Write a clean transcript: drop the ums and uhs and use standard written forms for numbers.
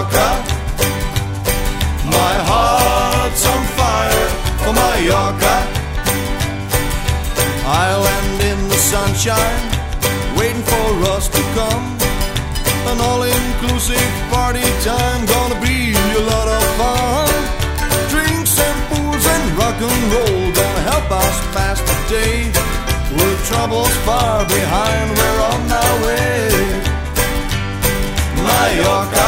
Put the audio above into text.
Mallorca. My heart's on fire for Mallorca. Island in the sunshine, waiting for us to come. An all-inclusive party time, gonna be a lot of fun. Drinks and booze and rock and roll, gonna help us pass the day. With troubles far behind, we're on our way. Mallorca.